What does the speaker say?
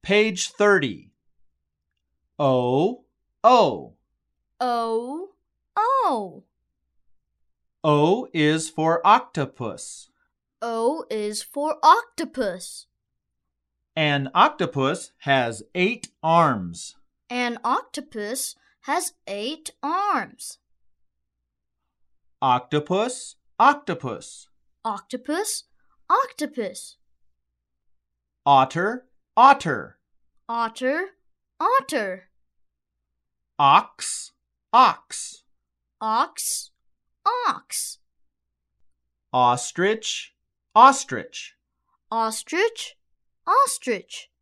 Page 30. O, O. O, O. O is for octopus. O is for octopus. An octopus has 8 arms. An octopus has 8 arms. Octopus, octopus. Octopus, octopus. Otter, otter. Otter, otter. Ox, ox. Ox, ox. Ostrich, ostrich. Ostrich, ostrich.